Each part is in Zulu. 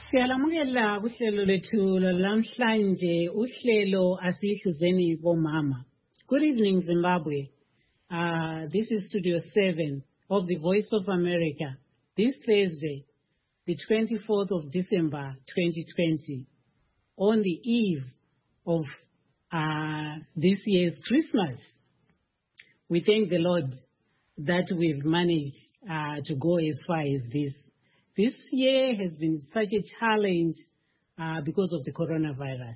Siyalamukela kuhlelo lethu lamhlanje uhlelo asihluzeni bomama. Good evening Zimbabwe. This is Studio 7 of the Voice of America. This Thursday, the 24th of December 2020, on the eve of this year's Christmas. We thank the Lord that we've managed to go as far as this. This year has been such a challenge because of the coronavirus.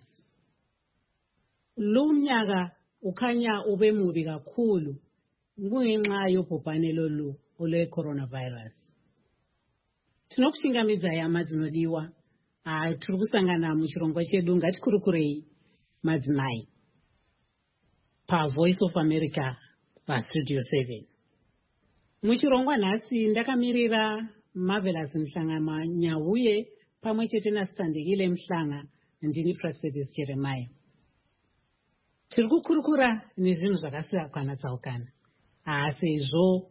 Lo mnyaka ukhanya ube mubi kakhulu kungenxa yobhubhane lolu ole coronavirus. Tinokushingamidza yamadzimodiwa tiri kusangana muchirongwa chedu ngatikurukurei madzimai pa Voice of America pa Studio 7. Muchirongwa nhasi ndakamirira Marvelous Mhlanga Nyauye pamwe chete naSitandekile Mhlanga ndini Praxedis Jeremiah. Tiri kukurukura nezvinhu zvakasiyana tsaukana. Sezvo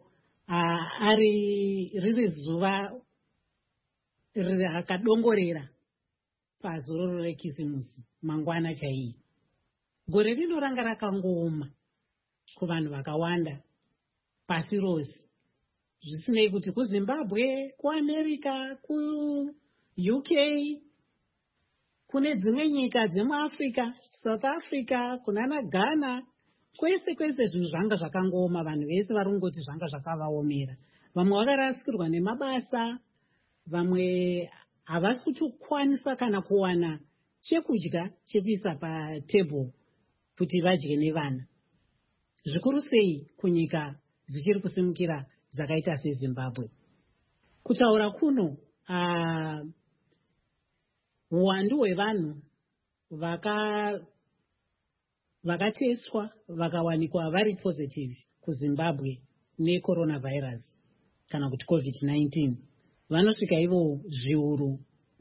riri zuva rakadongorera pazororo rekisimusi mangwana chaiyi. Gore rino ranga rakangoma kuvanhu vakawanda pasi rose. Zvisinei kuti kuZimbabwe, kuAmerica, kuUK, kune dzimwe nyika dzemuAfrica, South Africa, kunana Ghana, kwese zvinhu zvanga zvakangoma, vanhu vese varungoti zvanga zvakavaomera. Vamwe vakarasikirwa nemabasa, vamwe havasi kutokwanisa kana kuwana chekudya chekuisa patebhuru kuti vadye nevana. Zvikuru sei kunyika dzichiri kusimukira dzakaita seZimbabwe. Kutaura kuno uwandu hwevanhu vakateswa vakawanikwa vari positive kuZimbabwe necoronavirus kana kuti COVID-19 vanosvika ivo zviuru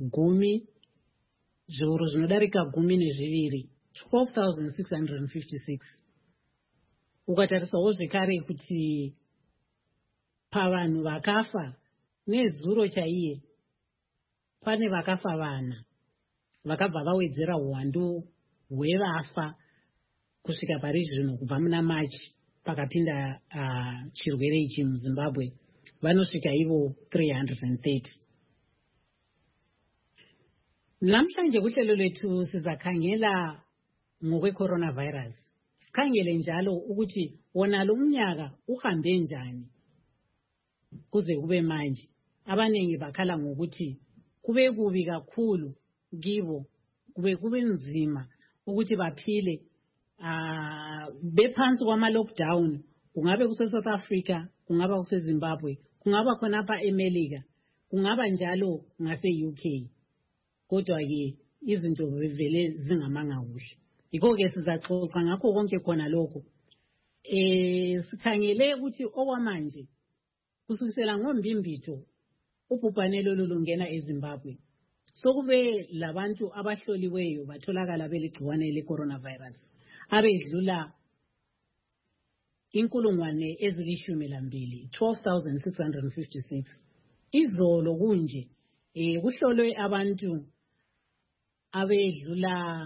zvinodarika 12 12,656. Ukatarisawo zvekare kuti pavanhu vakafa nezuro chaiye pane vakafa vana vakabva vawedzera uwandu hwevafa kusvika pari zvino kubva muna Machi pakapinda chirwere ichi muZimbabwe vanosvika ivo 330. Namhlanje kuhlelo lethu sizakhangela ngokwe-coronavirus. Sikhangele njalo ukuthi wona lo mnyaka uhambe njani kuze kube manje. Abanengi bakhala ngokuthi kube kubi kakhulu kibo, kube nzima ukuthi baphile bephansi kwama-lockdown. Kungabe kuse-South Africa, kungaba kuse-Zimbabwe, kungaba khonapha eMelika, kungaba njalo ngase-UK. Kodwa-ke izinto vele zingamanga kuhle. Yikho-ke sizaxoxa ngakho konke khona lokho. Sikhangele ukuthi okwamanje kusukisela ngombimbito ubhubhane lolu lungena eZimbabwe. Sokube labantu abahloliweyo batholakala beligciwane le-coronavirus abedlula 12,656. Izolo kunje kuhlolwe abantu abedlula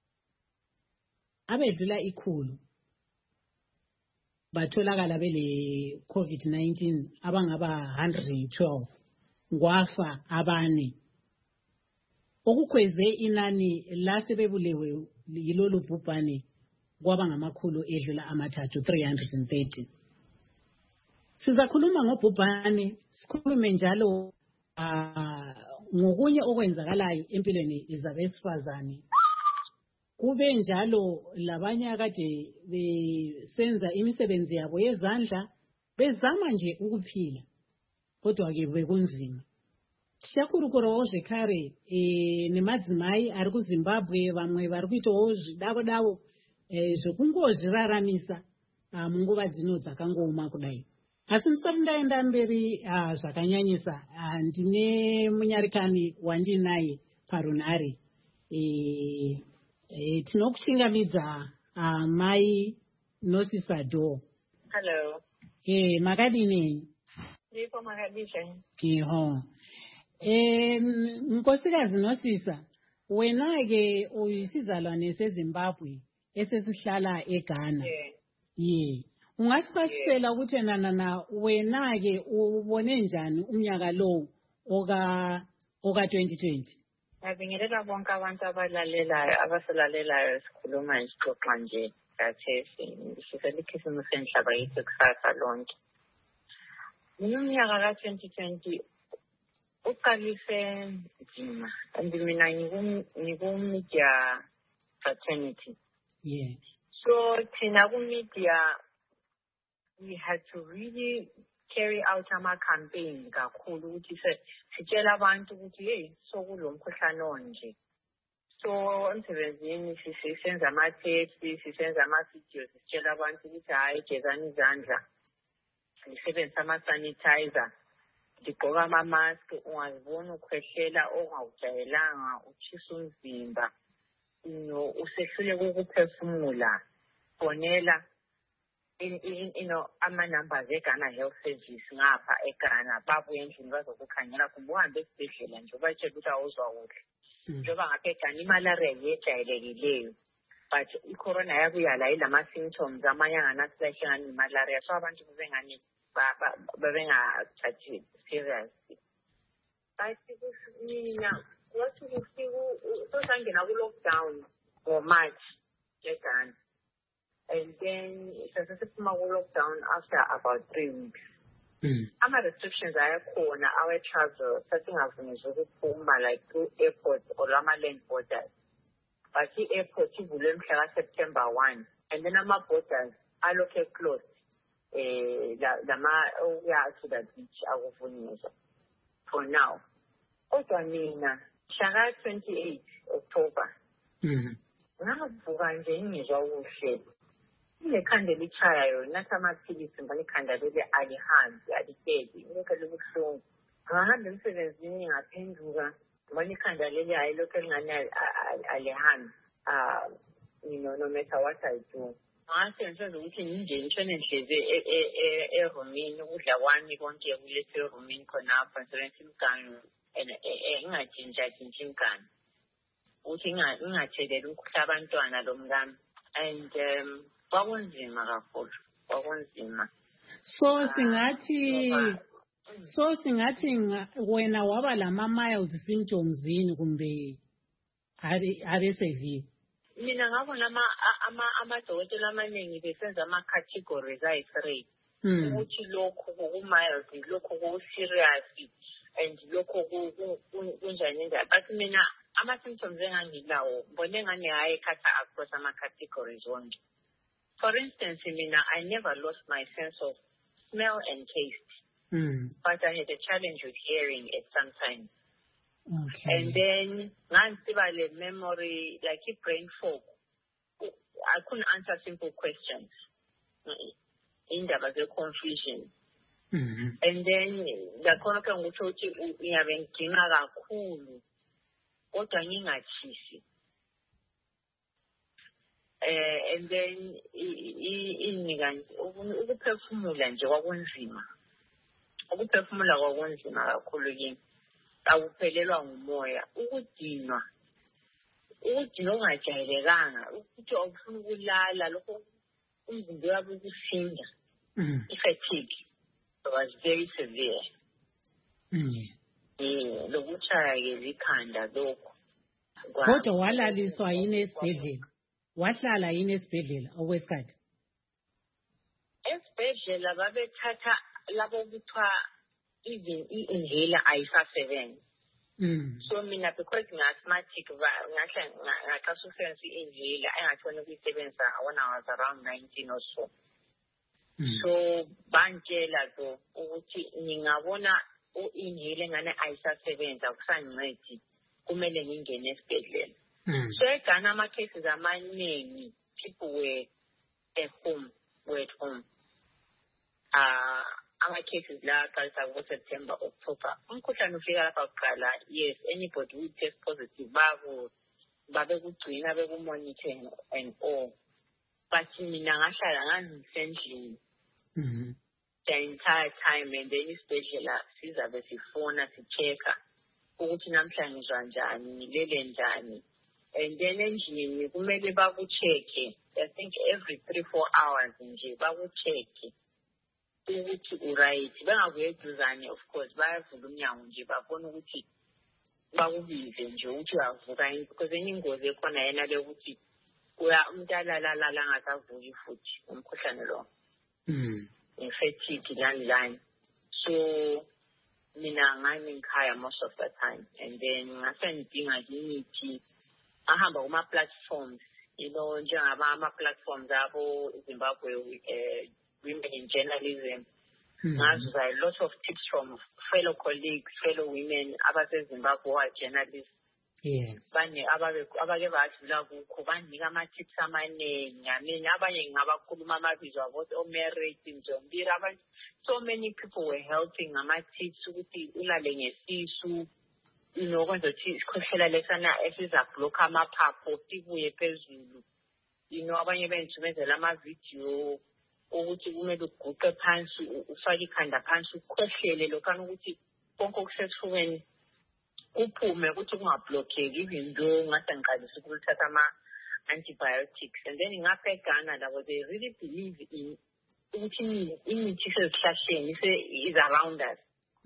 100 batholakala bele COVID-19 abangaba 112. Ngwafa abane. Okukhweze inani lasebebulewe yilolu bhubhane kwaba ngamakhulu edlula 330. Sizakhuluma ngobhubhane, sikhulume njalo ngokunye okwenzakalayo empilweni zabesifazane. Kube njalo labanye akade besenza imisebenzi yabo yezandla bezama nje ukuphila kodwa ke bekunzima. Tishakurukurawo zvekare nemadzimai ari kuZimbabwe, vamwe vari kuitawo zvidavo zvokungozviraramisa munguva dzino dzakangoma kudai. Asi ndisati ndaenda mberi zvakanyanyisa, ndine munyarikani wandinaye parunhare. Tinokushingamidza Mai Nosisadho. Hello. Makadini? Ndipo makadisha. Iho. Nkosikazi Nosisa, wena-ke uyisizalwane seZimbabwe esesihlala eGhana. Yeah. Ungasichasisela ukuthi na wena-ke ubone njani umnyaka lo oka 2020? Ngibingelela bonke abantu abasalalelayo sikhuluma isixoxa nje kathesi sisele ikhisimusi senhlaba yethu kusasa lonke. Umnyaka ka-2020 uqalise nzima and mina ngiku-media fraternity. Yeah. So thina ku-media we had to really carry out ama-campaign kakhulu ukuthi sitshela abantu ukuthi hey sokulo mkhuhlane onje. So emsebenzini sisenza ama-tests, sisenza ama-videos, sitshela abantu ukuthi hayi gezani izandla, sisebenzisa ama-sanitizer, sigqoka ama-mask, ungazibona ukhwehlela ongawujayelanga, utshisa umzimba, usehluleka ukuphefumula, fonela ama-numbers eGhana Health Service ngapha eGhana babuye endlini bazokukhangela kumbe uhambe esibhedlela nje ubatshela ukuthi awuzwa kuhle. Njengoba ngapha eGhana imalaria yejayelekileyo but i-corona yabuya la ilama-symptoms amanye anganasilahle ngani imalaria, so abantu bebengani babengathathi serious. But mina wathi kufika sangena ku-lockdown ngo-March eGhana. And then sasiphuma ku-lockdown after about 3 weeks. Ama-restrictions ayakhona, our travel, sasingavunyezwa ukuphuma like through airport or ama-land borders. But i-airport ivulwe mhla ka-September 1. And then ama-borders alokhe closed. Ukuya to the beach akuvunyezwa for now. Kodwa mina, mhla ka-28 October, ngavuka nje ngizwa kuhle. Inekhanda lichayayo nathi amaphilisi ngani ikhanda leli alihambi alihleli lokho libuhlungu. Ngahamba emsebenzini ngaphenduka ngani ikhanda leli hayi lokho lingani alihambi. No matter what I do. Ngasenze ukuthi nje ngishone enhleze eromini ukudla kwami konke kulethe eromini khonapha ngisebenzisa imiganu ngingajinja imiganu ukuthi ngingatheleli ukudla abantwana lo mngami. And kwakunzima kakhulu, kwakunzima. So singathi wena waba lama-mild symptoms yini kumbe are severe? Mina ngabona amadokotela amaningi besenza ama-categories ayi-3 ukuthi lokhu ku-mild, lokhu ku-serious and lokhu kunjani njani. But mina ama-symptoms engangilawo ngibone ngani hayi ekhatha across ama-categories wonke. For instance, I never lost my sense of smell and taste. But I had a challenge with hearing at some time. Okay. And then, the memory, like a brain fog. I couldn't answer simple questions. There was a confusion. And then, the konoka ngutochi uyabenkinga kakhulu. Kodwa ngingachisi. And then ukuphefumula nje kwakunzima. Ukuphefumula kwakunzima kakhulu yini. Awuphelelwa ngumoya. Ukudinwa ongajayelekanga. Ukuthi awufuni ukulala lokho umzimba wakho ukusinda. I-fatigue was very severe. Lokuchaya ke likhanda lokho. Kodwa walaliswa yini esibhedlela? Wahlala yini esibhedlela okwesikhathi? Esibhedlela babethatha labo kuthiwa even i-inhaler ayisasebenzi. So mina because ngi-asthmatic ngaqasha ukusebenzisa i-inhaler engathoni ukuyisebenzisa when I was around 19 or so. So bantshela zo ukuthi ngingabona u-inhaler engane ayisasebenzi akusangincedi kumele ngingene esibhedlela. So eGhana ama-cases amaningi people were at home. Ama-cases la aqalisa ngo-September, October. Umkhuhlane ufika lapha kuqala, yes, anybody who test positive babekugcina bekumonitor and all. But mina ngahlala ngangisendlini the entire time, and then isibhedlela sizabe sifona sichecka ukuthi namhlanje ngizwa njani ngilele njani. And then endlini kumele baku-check-e, I think every 3-4 hours nje baku-check-e ukuthi uright. Bengabuye eduzane, of course bayavula umnyango nje babona ukuthi bakubize nje ukuthi uyavuka, because enye ingozi ekhona yena le ukuthi umuntu alalala angasavuki futhi umkhuhlane lo. Infected landline. So mina ngani ngikhaya most of the time, and then ngase ngidinga imithi ahamba kuma platforms, njengaba ama-platforms abo Zimbabwe Women in Journalism. Ngazuza a lot of tips from fellow colleagues, fellow women abase-Zimbabwe who are journalists. Yes. Abake badlula kukho banika ama-tips amaningi. I mean, abanye ngabakhuluma amabizo abo oMerit Njombira. So many people were helping ngama-tips ukuthi ulale ngesisu, kwenza ukuthi isikhohlela lesana esizabhlokha amaphaphu sibuye phezulu. Abanye benzumezela ama-video ukuthi kumele uguqe phansi, ufake ikhanda phansi, ukhohlele lokhana ukuthi konke okusesifubeni kuphume ukuthi kungablockeki, even though ngase ngiqalisa ukuthatha ama-antibiotics. And then ngapha eGhana labo they really believe in ukuthi imithi isezihlahleni is around us.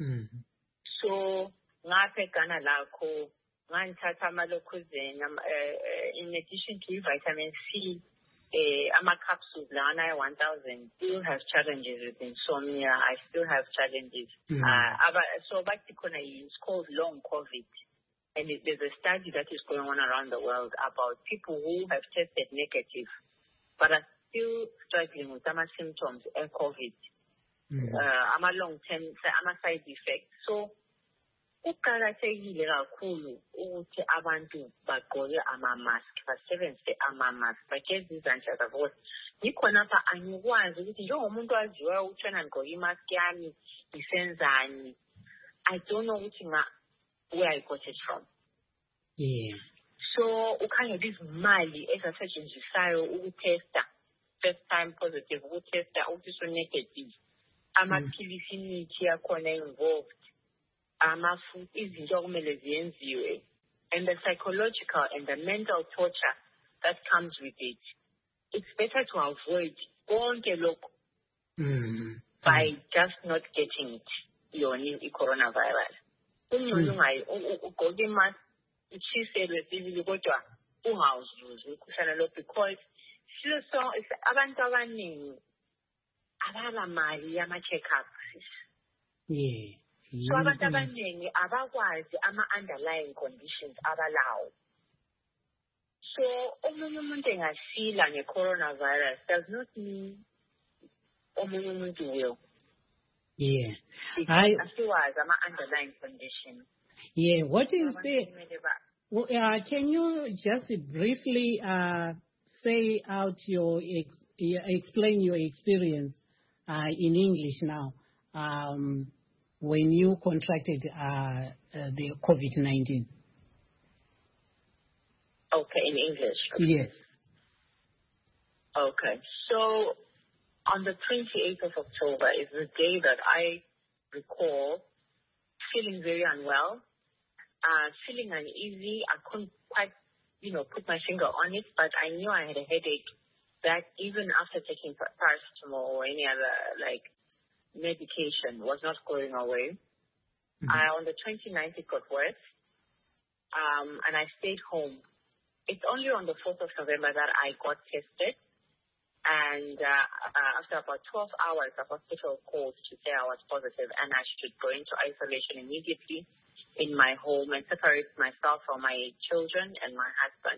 So ngapha eGhana lakho ngangithatha ama-Locozane in addition to vitamin C, ama-capsules lana 1,000 still have challenges with insomnia. I still have challenges. So it's called long COVID. And there's a study that is going on around the world about people who have tested negative but are still struggling with some symptoms of COVID, long-term side effects. So kuqakathekile kakhulu ukuthi abantu bagqoke ama-mask, basebenzise ama-mask, bageze izandla zabo. Ngikhona apha angikwazi ukuthi njengomuntu waziwayo ukutshena ngigqoke i-mask yami ngisenzani. I don't know ukuthi where I got it from. Yeah. So ukhangela izimali ezasetshenziswayo ukutesta, first time positive, ukutesta ukuthi so-negative. Amaphilisi imithi yakhona involved. Izinto okumele ziyenziwe, and the psychological and the mental torture that comes with it. It's better to avoid konke lokho by just not getting it, i-coronavirus. Ugqoke imask, utshiselwe sibili kodwa ungawuzuzi umkhuhlane lo, because abantu abaningi abalamali yama-check-ups. Yeah. So abantu abaningi abakwazi ama-underlying conditions abalawo. So omunye umuntu engasila nge-coronavirus does not mean omunye umuntu will. Yeah. Asiwazi ama-underlying conditions. Yeah. What is the... can you just briefly say out explain your experience in English now? When you contracted the COVID-19? Okay, in English. Okay. Yes. Okay, so on the 28th of October is the day that I recall feeling very unwell, feeling uneasy. I couldn't quite, put my finger on it, but I knew I had a headache that even after taking paracetamol or any other, medication was not going away. On the 29th, it got worse, and I stayed home. It's only on the 4th of November that I got tested, and after about 12 hours, the hospital called to say I was positive and I should go into isolation immediately in my home and separate myself from my children and my husband,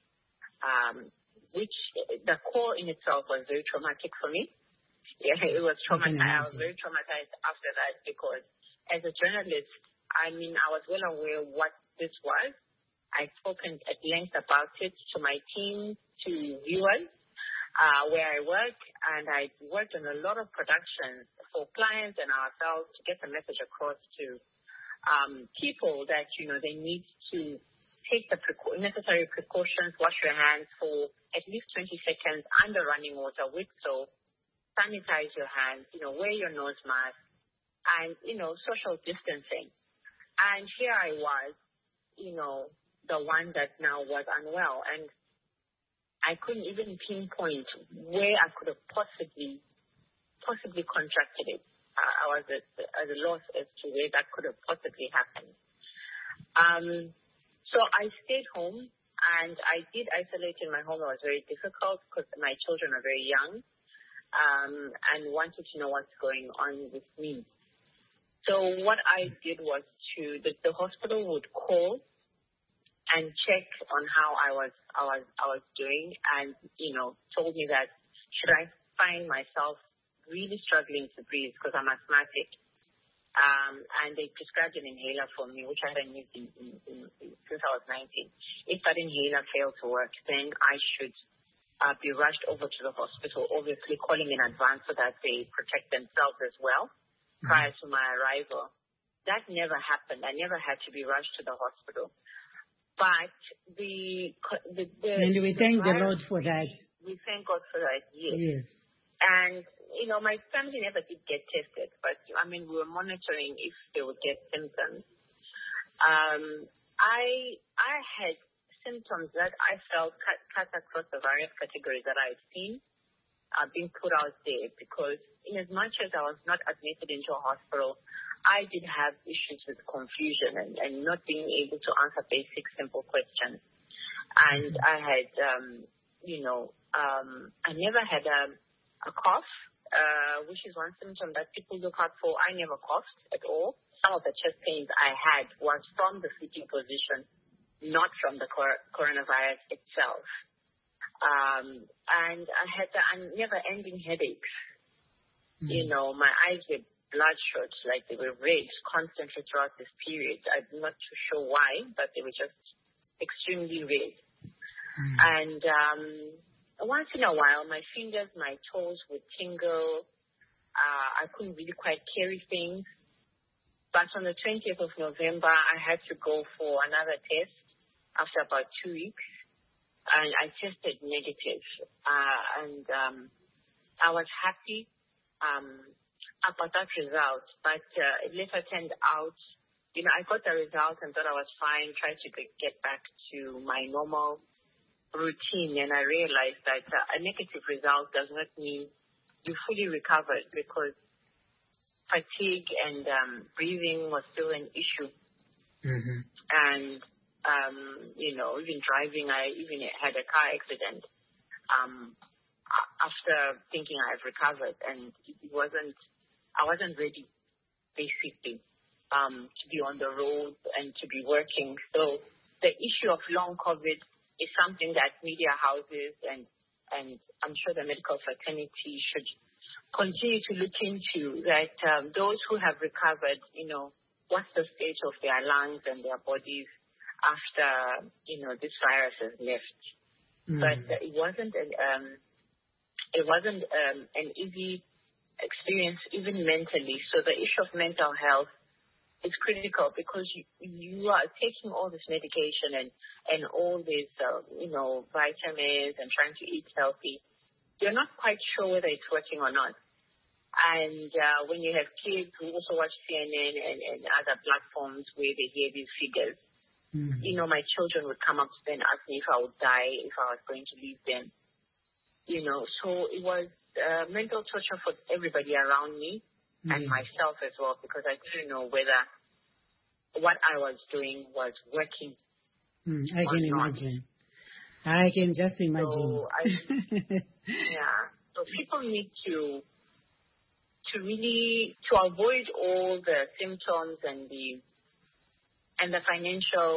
which the call in itself was very traumatic for me. Yeah, it was traumatized. I was very traumatized after that because as a journalist, I was well aware what this was. I'd spoken at length about it to my team, to viewers, where I work, and I worked on a lot of productions for clients and ourselves to get the message across to people that, they need to take the necessary precautions, wash your hands for at least 20 seconds under running water with soap, sanitize your hands, wear your nose mask, and, social distancing. And here I was, the one that now was unwell. And I couldn't even pinpoint where I could have possibly contracted it. I was at a loss as to where that could have possibly happened. So I stayed home, and I did isolate in my home. It was very difficult because my children are very young, and wanted to know what's going on with me. So what I did was the hospital would call and check on how I was doing, and told me that should I find myself really struggling to breathe because I'm asthmatic, and they prescribed an inhaler for me, which I hadn't used since I was 19. If that inhaler failed to work, then I should be rushed over to the hospital, obviously calling in advance so that they protect themselves as well prior to my arrival. That never happened. I never had to be rushed to the hospital. But and we thank the Lord for that. We thank God for that, yes. And, my family never did get tested, but, we were monitoring if they would get symptoms. I had symptoms that I felt cut across the various categories that I've seen being put out there, because in as much as I was not admitted into a hospital, I did have issues with confusion and not being able to answer basic, simple questions. And I had, I never had a cough, which is one symptom that people look out for. I never coughed at all. Some of the chest pains I had was from the sleeping position, not from the coronavirus itself. And I had the never-ending headaches. My eyes were bloodshot, like they were red constantly throughout this period. I'm not too sure why, but they were just extremely red. And once in a while, my fingers, my toes would tingle. I couldn't really quite carry things. But on the 20th of November, I had to go for another test after about 2 weeks. And I tested negative. And I was happy about that result. But it later turned out, I got the result and thought I was fine, tried to get back to my normal routine. And I realized that a negative result does not mean you fully recovered, because fatigue and breathing was still an issue. And, even driving, I even had a car accident after thinking I've recovered, and I wasn't ready, basically, to be on the road and to be working. So the issue of long COVID is something that media houses and I'm sure the medical fraternity should continue to look into, that those who have recovered, what's the state of their lungs and their bodies after, this virus has left. But it wasn't an easy experience, even mentally. So the issue of mental health is critical, because you are taking all this medication and all these, vitamins and trying to eat healthy. You're not quite sure whether it's working or not. And when you have kids who also watch CNN and other platforms where they hear these figures, my children would come up to me and ask me if I would die, if I was going to leave them. So it was mental torture for everybody around me and myself as well, because I didn't know whether what I was doing was working. I can imagine. I can just imagine. So people need to avoid all the symptoms and the financial,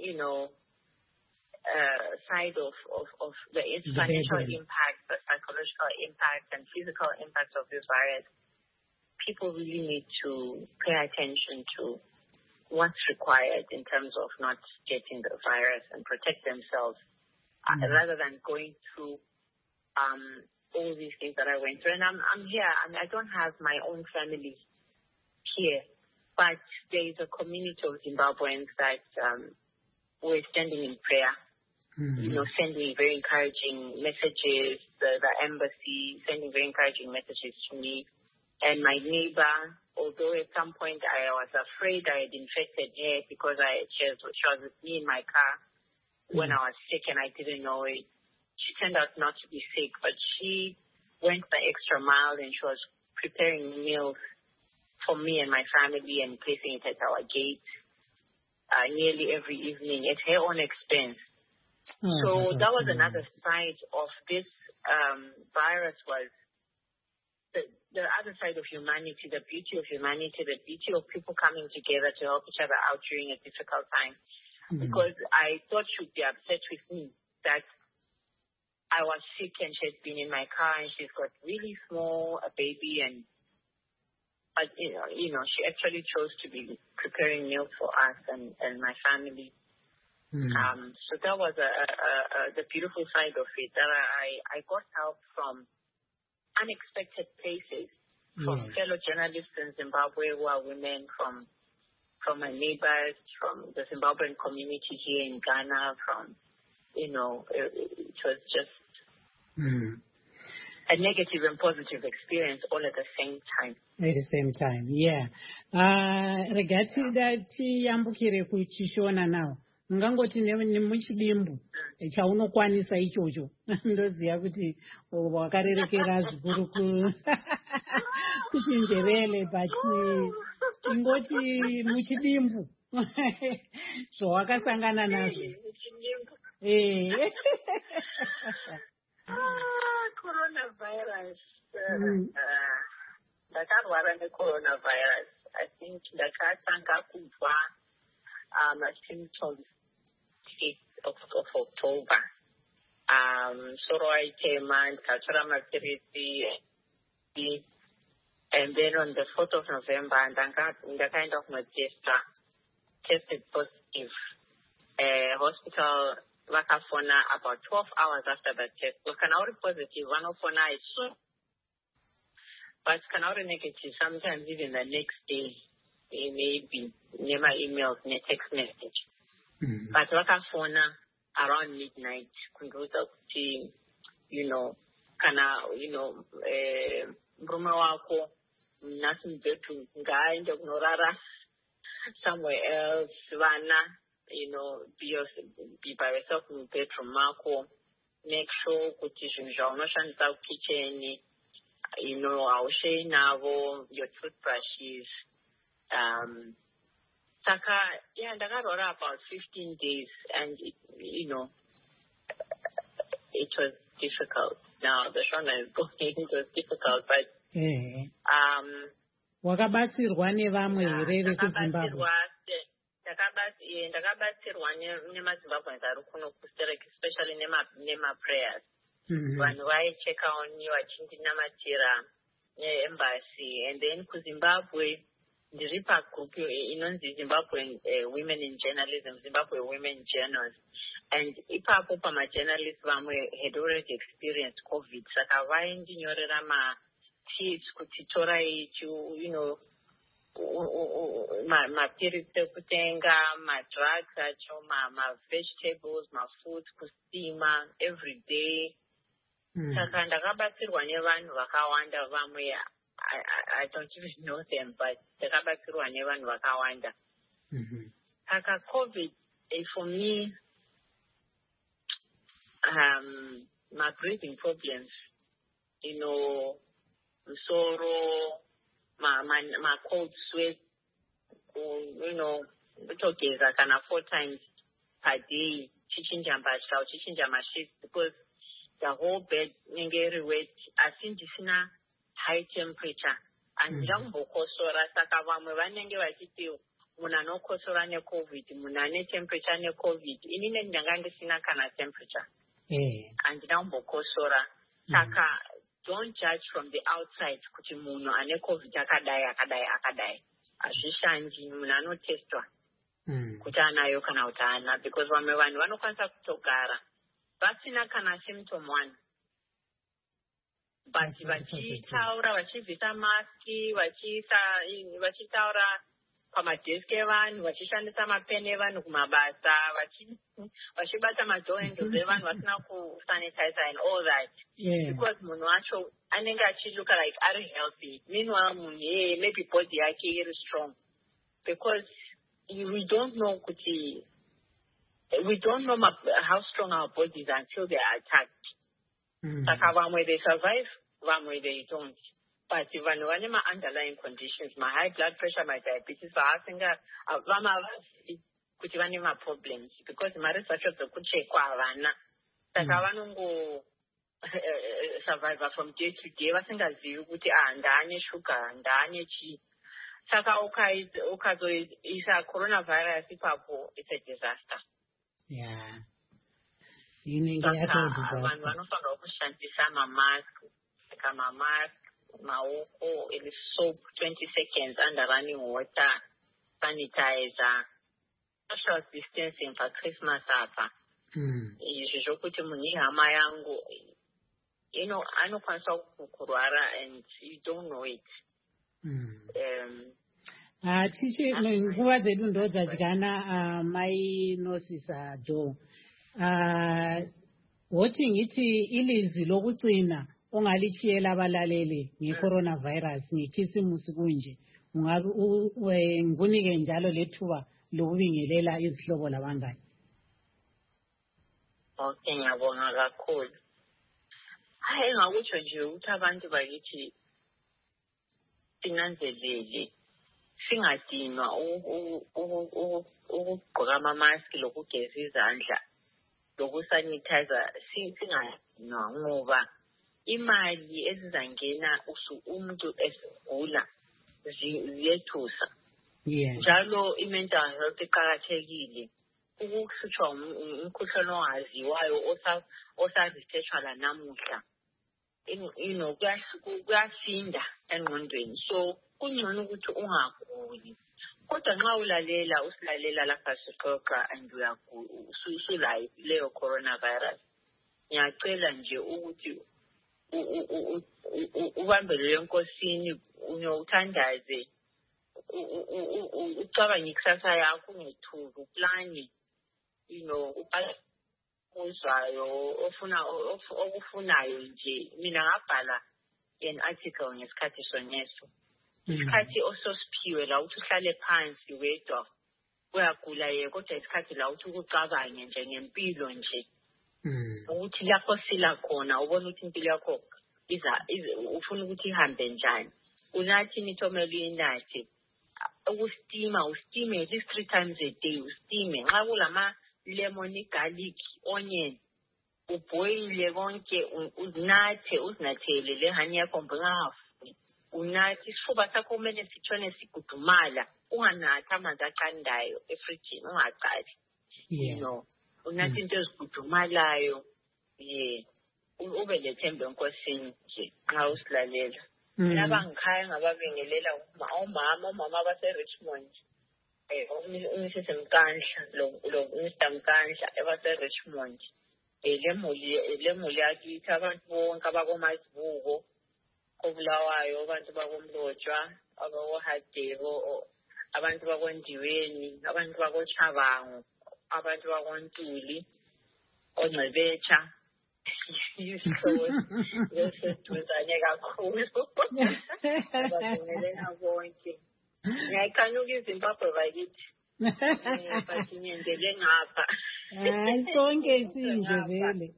side of the financial impact, the psychological impact, and physical impact of this virus. People really need to pay attention to what's required in terms of not getting the virus and protect themselves, rather than going through all these things that I went through. And I'm here. I don't have my own family here, but there's a community of Zimbabweans that we're standing in prayer, sending very encouraging messages, the embassy sending very encouraging messages to me. And my neighbor, all although at some point I was afraid I had infected her because she was with me in my car when I was sick and I didn't know it. She turned out not to be sick, but she went the extra mile and she was preparing meals for me and my family and placing it at our gate nearly every evening at her own expense. So that was another side of this virus, was the other side of humanity, the beauty of humanity, the beauty of people coming together to help each other out during a difficult time. Because I thought she'd be upset with me that I was sick and she had been in my car and she's got really small a baby, but you know, she actually chose to be preparing meals for us and my family. So that was the beautiful side of it, that I got help from unexpected places, from fellow journalists in Zimbabwe who are women, from my neighbors, from the Zimbabwean community here in Ghana, it was just a negative and positive experience all at the same time. At the same time, yeah. Regati dati yambukire kuchishona now. Ngangoti nemuchidimbu chaunokwanisa ichocho ndoziva kuti wakarerekera zvikuru kuchinjerele, but ingoti muchidimbu zvawakasangana nazvo. Coronavirus. Ndakarwara necoronavirus. I think ndakatanga kubva symptoms 8th of October. Soro aitema, ndikatora mapirisi, and then on the 4th of November, ndakaenda kunotesta, tested positive. Hospital vakafona about 12 hours after the test. So kana uri positive, vanofona soon. But kana uri negative, sometimes even the next day, maybe nema emails, ne text message. But vakafona around midnight kundiudza kuti murume wako nhasi mubhedroom ngaaende kunorara somewhere else, vana be by yourself in the bedroom mako. Make sure kuti zvinhu zvaunoshandisa kukicheni haushei navo, your toothbrushes. Saka, ndakarwara about 15 days, and it was difficult. Now the Shona is going, it was difficult, but wakabatsirwa nevamwe here vekuZimbabwe? Ndakabatsirwa nemaZimbabweans ari kuno kustereki, especially nema-prayers. Vanhu vaicheka oni vachindinamatira neembassy, and then kuZimbabwe ndiri pagroup inonzi Zimbabwean Women in Journalism, Zimbabwe Women Journalists, and ipapo pamajournalists vamwe had already experienced COVID, saka vaindinyorera matips kuti torai mapirisi ekutenga, madrugs acho, mavegetables, mafoods kusima every day. Saka ndakabatsirwa nevanhu vakawanda vamwe, I don't even know them, but ndakabatsirwa nevanhu vakawanda. Saka COVID, for me, my breathing problems, musoro, my cold sweat, kutogeza kana 4 times per day, chichinja mbasha, chichinja mashifts, because the whole bed nenge wet. Asi ndisina high temperature, andira kumbokosora. Saka vamwe vanenge vachiti munhu anokosora neCovid, munhu ane temperature neCovid. Inini ndanga ndisina kana temperature, andina kumbokosora. Saka don't judge from the outside kuti munhu ane COVID akadai. Azvishandi, munhu anotestwa kuti anayo kana kuti haana, because vamwe vanhu vanokwanisa kutogara vasina kana symptom 1, but vachitaura, vachibvisa maski, vachitaura kwamadesk evanhu vachishandisa mapeni evanhu kumabasa vachibata madhoendo evanhu vasina kusanitize and all that. Because munhu wacho anenge achilook like ari healthy, meanwhile munhu maybe body yake iri strong, because we don't know how strong our bodies are until they are attacked. Saka vamwe they survive, vamwe they don't. But even when my underlying conditions, my high blood pressure, my diabetes, my problems, because my research could check survivor from day to day. I think as you put and sugar and chi. Saka okazo is a coronavirus. It's a disaster. Yeah. Maoko, it is soap, 20 seconds under running water, sanitizer, social distancing for Christmas hapa. Ishokuti muniha mayangu. You know, I know kansa kukurwara and you don't know it. Tishi nguva dzedu ndo dzadyiana mai nosisa jo. Watching iti ilizwi lokucina ongalichiyela abalaleli nge-coronavirus ngekhisimusi kunje ngunike njalo lethuba lokubingelela izihlobo labangani. Okay, ngiyabonga kakhulu. Hayi ngakutsho nje ukuthi abantu bakithi sinanzelele singadinwa ukugqoka amamaski lokugeza izandla lokusanitizer singadinwa ngoba imali ezizangena umuntu esegula ziyethusa. Njalo i-mental health iqakathekile. Ukusutshwa umkhuhlane ongaziwayo osaresearchwa la namuhla. Kuyasinda engqondweni. So kungcono ukuthi ungaguli. Kodwa nxa usilalela lapha sixoxa and usulayo leyo coronavirus. Ngiyacela nje ukuthi ubambele enkosini uthandaze ucabange ikusasa yakho ngethulu uplani uzwayo okufunayo nje. Mina ngabhala an article ngesikhathi soneso, isikhathi ososiphiwe la uthi uhlale phansi wedwa uyagula kodwa isikhathi la uthi ukucabange nje ngempilo nje. Ukuthi lapho sila khona ubona ukuthi impilo yakho ufuna ukuthi ihambe njani. Unathi imithomelo inathi ustime at least 3 times a day. Ustime nxa kulama lemon, garlic, onion, uboile konke uzinathele le honey yakho mbengafuni. Unathi isifuba sakho kumele sitshone sigudumala, unganathi amanzi aqandayo efrijini, ungaqali. Unathi into ezigudumalayo. Ube lethembe enkosini nje nxa usilalela. Nabangikhaya ngababingelela omama base-Richmond. Mrs. Mkanhla lo Mr. Mkanhla ebase-Richmond. Le muli yakithi abantu bonke abakomazibuko obulawayo, abantu bakomlotshwa, abakohadeko, abantu bakondiweni, abantu bakochabango, abantu bakontuli, ongcebetsha. Yeseduzane kakhulu. Ababingelela bonke. Ngiyayikhanuka iZimbabwe bakithi. Bathi ngiyendele ngapha. Hayi sonke sinje vele.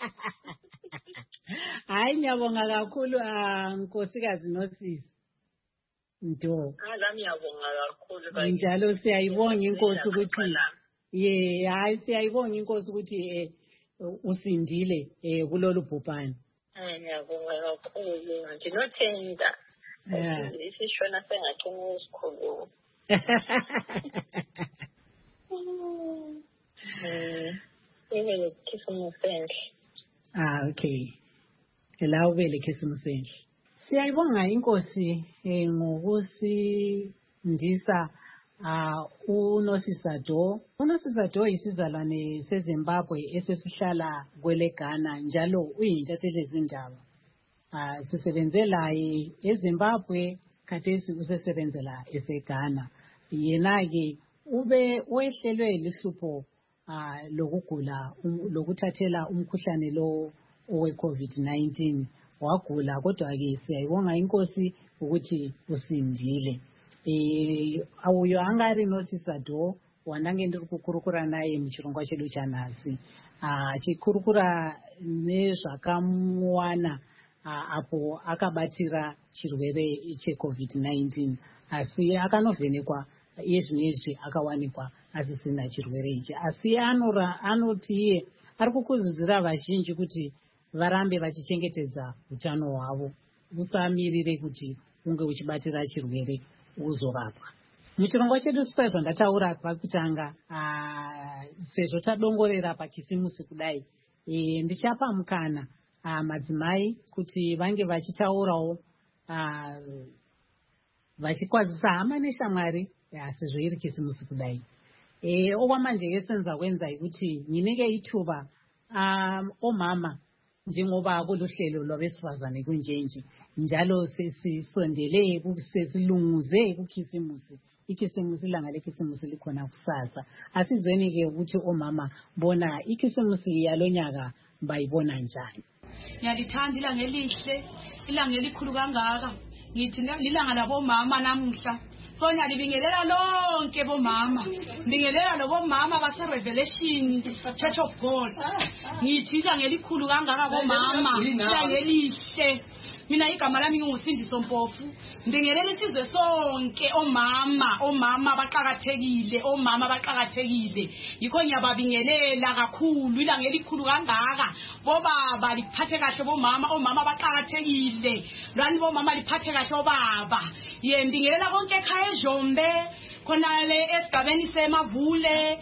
Hayi ngiyabonga kakhulu Nkosikazi Nosisi. Nto. Lami ngiyabonga kakhulu. Njalo siyayibonga inkosi ukuthi hayi siyayibonga inkosi ukuthi usindile kulolu bhubhane. Ngiyabonga kakhulu. Nginothenda. Isishona sengathuma isikhulu. Ebe Khisimusi enhle. Okay. La ubele Khisimusi enhle. Siyayibonga inkosi ngokusindisa uNosisa Do. uNosisa Do isizalwane seZimbabwe esesihlala kweleGhana njalo uyintatheli zindaba. Sisebenze laye eZimbabwe, khathesi usesebenzela eseGhana. yena-ke ube wehlelwe lihlupho lokugula lokuthathela umkhuhlane lo owe-COVID-19 wagula, kodwa-ke siyayibonga inkosi ukuthi usindile. Auyo angari nosisado wandange ndiri kukurukura naye muchirongwa chedu chanhasi, achikurukura nezvakamuwana apo akabatira chirwere cheCOVID-19, asi akanovhenekwa iye zvino izvi akawanikwa asisina chirwere ichi. Asi anoti iye ari kukurudzira vazhinji kuti varambe vachichengetedza utano hwavo, usamirire kuti unge uchibatira chirwere uzorapwa. Muchirongwa chedu sezvandataura pakutanga, sezvo tadongorera pakisimusi kudai, ndichapa mukana madzimai kuti vange vachitaurawo vachikwazisa hama neshamwari sezvo iri kisimusi kudai. Okwamanje yesenza kwenzai kuti ninike ithuba omama njengoba kuluhlelo lwabesifazane kunjenje njalo sesisondele sesilunguze kukhisimusi. Ikhisimusi, ilanga lekhisimusi likhona kusasa. Asizweni-ke ukuthi omama bona ikhisimusi yalonyaka bayibona njani. Ngiyalithanda ilanga elihle, ilanga elikhulu kangaka. Ngithi lilanga labomama namuhla. So ngiyalibingelela lonke bomama. Ngibingelela lobomama base-Revelation Church of God. Ngithi ilanga elikhulu kangaka bomama, ilanga elihle. Mina igama lami nginguSindiso Mpofu. Ngibingelela isizwe sonke omama baqhakathekile, omama baqhakathekile. Yikho ngiyababingelela kakhulu ilanga elikhulu kangaka. Bobaba liphathe kahle bomama, omama baqhakathekile. Lwani bomama liphathe kahle obaba. Ngibingelela konke ekhaya eJombe, khona le esigabeni seMavule,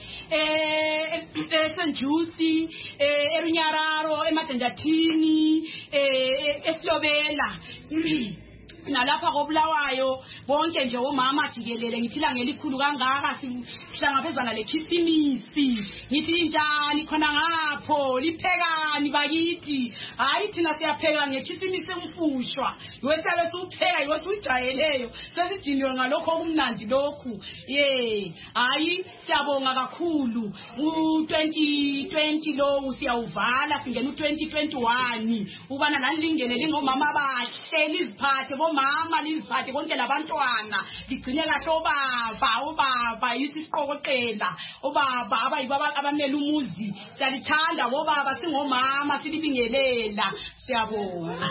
eSenjusi, eRunyararo, eMajanjathini, eSlobela. Nalapha koBulawayo bonke nje omama jikelele. Ngithi ilanga elikhulu kangaka sihlangabezana leKhisimisi. Ngithi njani khona ngapho liphekani bakithi? Hayi thina siyapheka ngeKhisimisi emfushwa. Iwesale siupheka iwesujayeleyo. Sesidiniwe ngalokho okumnandi lokhu. Hayi siyabonga kakhulu. U2020 lo siyawuvala singena u2021. Ubana nanilingene lingomama abahle liziphathe mama liziphathe konke labantwana ligcine kahle obaba yisiqokoqela obaba abayibaba abamele umuzi. Siyalithanda bobaba singomama silibingelela. Siyabonga.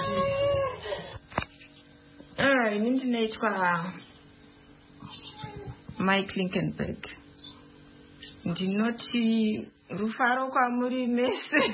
Ngithi neyitwa Mike Linkenberg. Ndinoti Rufaro kwa muri mese.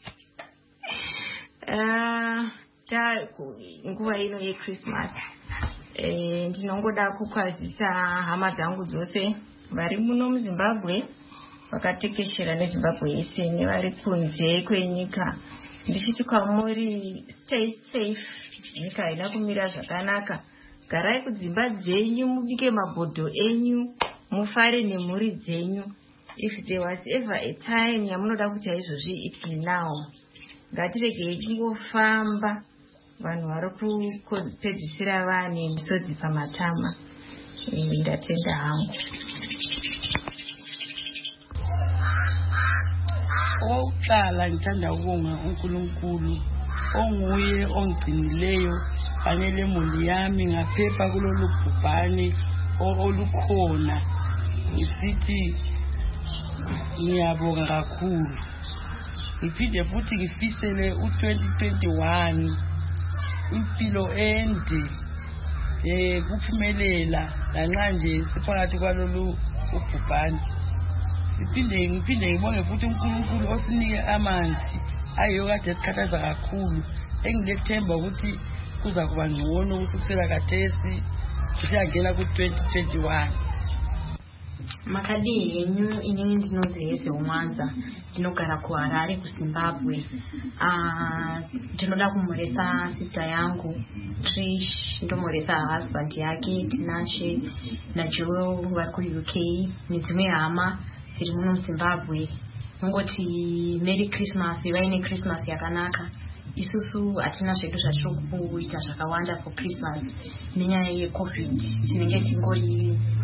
Nguva ino yeChristmas. Ndinongoda kukwazisa hama dzangu dzose vari muno muZimbabwe vakatekeshera neZimbabwe yese nevari kunze kwenyika. Ndichiti kwamuri stay safe. Nyika haina kumira zvakanaka. Garai kudzimba dzenyu, mubike mabhodho enyu, mufare nemhuri dzenyu. If there was ever a time yamunoda kuti izvozvi it's now. Ngatiregei tingofamba vanhu vari kupedzisira vane misodzi pamatama. Ndatenda hangu. Oqala ngithanda ukubonga uNkulunkulu onguye ongcinileyo kanye lemuli yami ngaphepha kulolu bhubhane olukhona. Ngisithi ngiyabonga kakhulu. Ngiphinde futhi ngifisele u2021 impilo ende kuphumelela lanxa nje siphakathi kwalolu ubhubhane. Ngiphinde ngibonge futhi uNkulunkulu osinike amanzi ayo kade sikhathaza kakhulu. Engilethemba ukuthi kuza kuba ngcono kusukela khathesi siyangena ku2021. Makadi yenyu inini ndinonzi Heze Mwanza, ndinogara kuHarare kuZimbabwe. Ndinoda kumuresa sister yangu Trish, ndomuresa husband yake Tinashe naJoel vari kuUK nedzimwe hama dziri muno muZimbabwe. Ngoti Merry Christmas, vaine Christmas yakanaka. Isusu hatina zvedu zvatiri kuita zvakawanda for Christmas nenyaya yeCovid. Tinenge tingori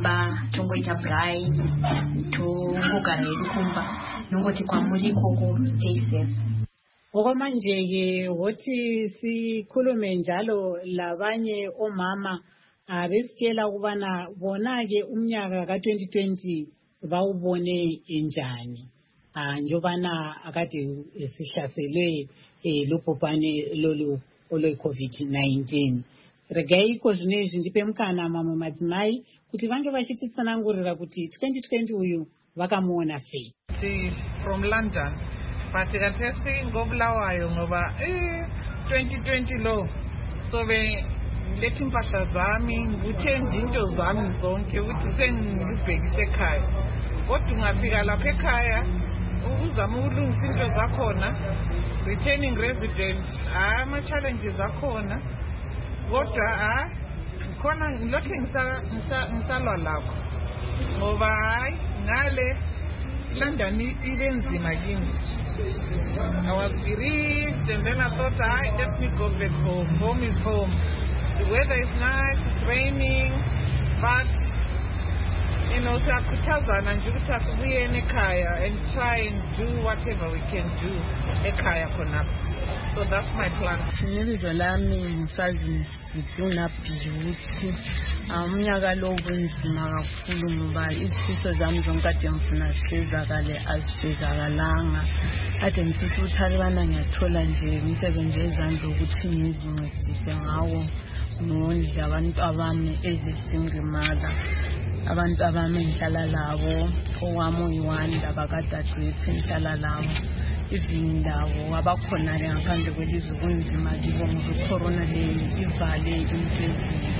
kumba tongoita braai tongogara hedu kumba nongoti kwamuri ikoko stay safe. Okwamanje-ke wothi sikhulume njalo labanye omama besitshela ukubana bona-ke umnyaka ka-2020 bawubone njani njobana akade sihlaselwe lubhubhane lolu olwe-COVID-19. Regaiko zvinezvi ndipe mukana mamwe madzimai kuti vange vachititsanangurira kuti 2020 uyu vakamuona sei. From London. But kathesi ngobulawayo ngoba 2020 lo so lethi impahla zami ngithenga into zami zonke ukuthi sengibhekise ekhaya. Kodwa ungafika lapha ekhaya uzama ukulungisa into zakhona returning resident ama challenges akhona kodwa khona ngilokhe ngisalwa lapho ngoba hayi ngale London ibe nzima kimi. I was bereaved and then I thought, let me go back home. Home is home. The weather is nice, it's raining, but siyakuthazana nje ukuthi asibuyeni ekhaya and try and do whatever we can do ekhaya khonapho. So that's my plan. Ibizo lami ngisazi ngiduna beauty. Umnyaka lo kunzima kakhulu ngoba izifiso zami zonke kade ngifuna zifezakale azifezakalanga. Kade ngifisa ukuthalibana ngiyathola nje imisebenzi yezandla ukuthi ngizincedise ngawo ngondla abantu abami ezesingle mother. Abantu abami ngihlala labo owami uyiwani labakadadewethu ngihlala labo. Izindawo abakhona-ke ngaphandle kwelizwe kunzima kibo ngoba icorona le ivale into eziningi.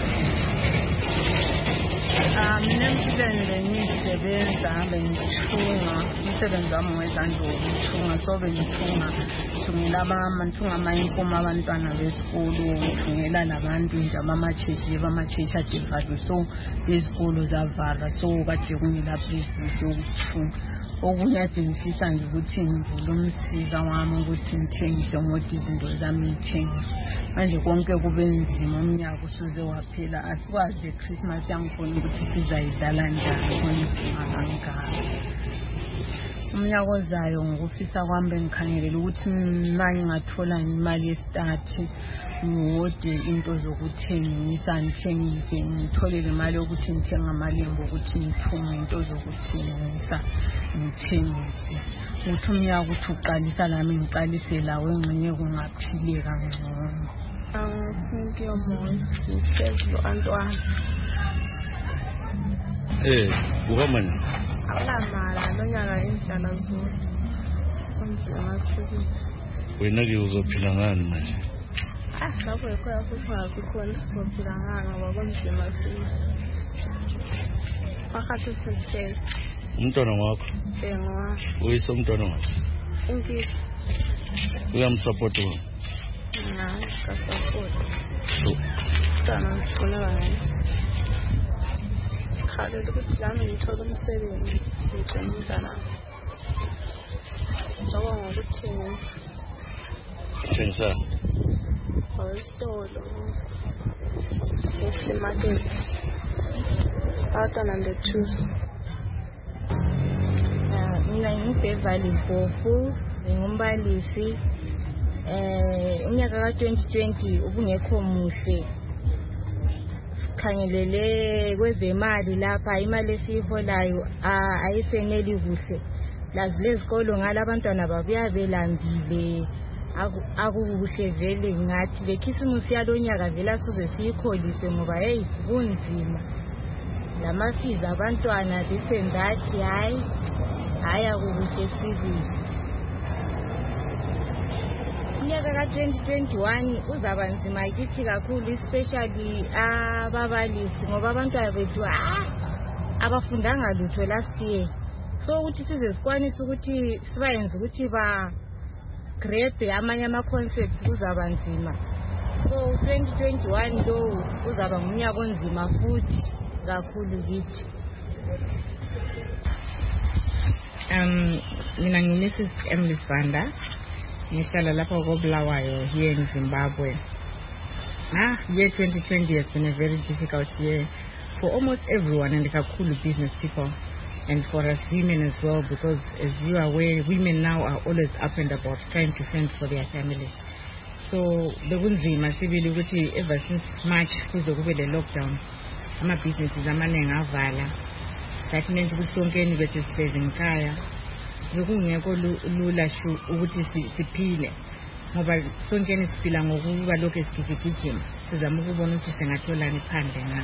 Mina emsebenzini bengisebenza bengithunga umsebenzi wami wezandla wokuthunga so bengithungela amayunifomu abantwana besikolo ngithungela labantu nje amachechi adevalwe so izikolo zavala so kade kungela business yokuthunga. Okunye ade ngifisa nje ukuthi ngivule umsika wami ukuthi ngithengise ngoba izinto zami ngithengise. Manje konke kube nzima umnyaka usuze waphela asikwazi Christmas yangifuna ukuthi sizayidlala njani kangaka. Umnyaka ozayo ngokufisa kwami bengikhangelela ukuthi manje ngathola imali yestart ngode into zokuthengisa ngithengise ngitholele imali yokuthi ngithenga amalembu ukuthi ngithunge into zokuthengisa ngithengise. Uthi umnyaka uthi uqalisa lami ngiqalise lawe engxenye kungaphileka ngcono. Thank you Monsi Sezlo Antwana. Uhamani. Awulamala nonyaka indlala zona. Kunzima sisi. Wena ke uzophila ngani manje? Lapho ekhaya kukhona kuzophila ngani ngoba kunzima sisi. Wakati sisihlezi. Umntwana wakho? Ngowa. Uyise umntwana wakho? Inki. Uyamsupport wena? Kasapota. Tana sifuna ngani? Khale ukuthi lami ngithola umsebenzi ngigcina umntana. Ngoba ngokuthengisa. Thengisa? Awesitolo. Market. Atana ndethusa. Mina ngibevali Mpofu, ngumbalisi. Unyaka ka-2020 ubungekho muhle. Khangelele kwezemali lapha imali esiyiholayo ayiseneli kuhle. Lazi lezikolo ngala abantwana babuya belambile akukuhle vele ngathi le Christmas yalonyaka vele asuze siyikholise ngoba hey kunzima. Lama fees abantwana disendathi hayi akukuhle sivile. Unyaka ka-2021 uzaba nzima kithi kakhulu especially ababalisi ngoba abantwana bethu abafundanga lutho last year. So ukuthi size sikwanise ukuthi sibayenze ukuthi ba grade amanye ama-concepts kuzaba nzima. So 2021 lo uzaba ngumnyaka onzima futhi kakhulu kithi. Mina ngi-Mrs. Emily Sanda. Ngihlala lapha koBulawayo here in Zimbabwe. Year 2020 has been a very difficult year for almost everyone and kakhulu business people, and for us women as well, because as you are aware, women now are always up and about trying to fend for their families. So bekunzima sibili ukuthi ever since March kuze kube le lockdown ama-businesses amaningi avala. That means ukuthi sonkeni bese sihlezi ngikhaya bekungekho lula ukuthi siphile ngoba sonkeni siphila ngokuba lokhu esigijigijima sizama ukubona ukuthi singatholani phandle na.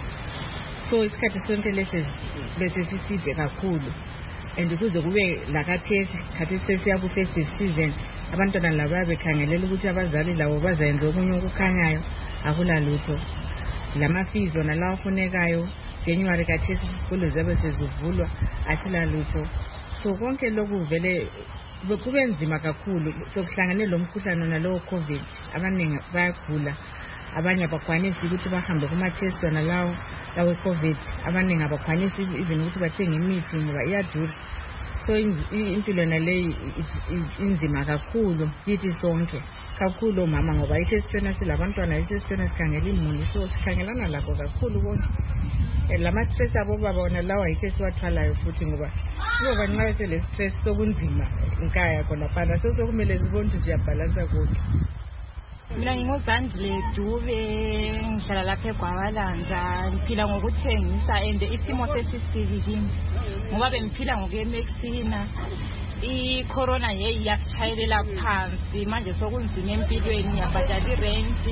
So isikhathi sonke bese siside kakhulu, and kuze kube lakathesi khathi sesiya ku-festive season abantwana laba bekhangelela ukuthi abazali labo bazayenza okunye okukhanyayo, akula lutho. Lama-fees wona lawa afunekayo January kathesi isikolo zabe sezivulwa asila lutho. So konke lokhu vele kube nzima kakhulu sokuhlangane lo mkhuhlane nalowo COVID. Abaningi bayagula, abanye abakwanisi ukuthi bahambe kuma-test wona lawo COVID, abaningi abakwanisi even ukuthi bathenge imithi ngoba iyadura. So impilo naleyi inzima kakhulu yithi sonke kakhulu omama ngoba yithi sitshona silabantwana, yithi sitshona sikhangela imuli, so sikhangelana labo kakhulu konke. Lama-stress abo baba wona lawa yithi siwathwalayo futhi ngoba kuyoba nxa besele stress sokunzima nkaya khona phana, so sokumele sibone ukuthi siyabhalansa konke. Mina ngingozandile Dube, ngihlala lapha eGwabalanza, ngiphila ngokuthengisa and isimo sesisibikini ngoba bengiphila ngokuyemexina. I-corona yasitshayelela phansi, manje sokunzima empilweni, yabhadala i-rent,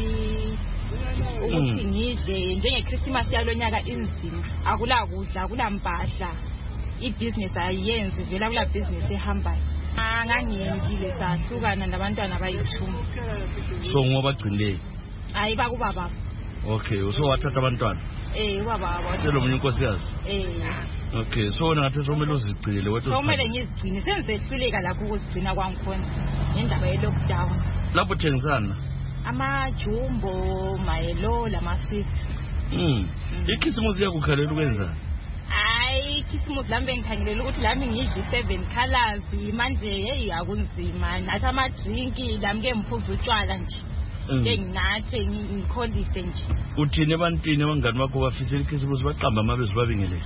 ukuthi ngidle njenge-Christmas yalo nyaka inzima, akula kudla, akula mpahla, i-business ayenzi, vele akula business ehambayo. Ngangiyengile sahlukana nabantwana bayithuma. So ngoba gcinde? Hayi bakubaba. Okay, so wathatha abantwana? Ubaba. Selo munye inkosikazi? Okay, so wena ngathi somele uzigcine wethu. Somele ngizigcine, senzehluleka lapho ukuzigcina kwangikhona ngendaba ye-lockdown. Lapho thengisana? Amajumbo, mayelo, lama-sweet. Ikhisimusi yakukhalela ukwenzani? Ikhisimusi lambe ngikhangelela ukuthi lami ngidle 7 colors, manje akunzima. Nathi amadrinki lami ke ngiphuza utshwala nje. Ke nginathe ngikholise nje. Uthini ebantwini abangani bakho bafisa ikhisimusi baqamba amabezu babingelele?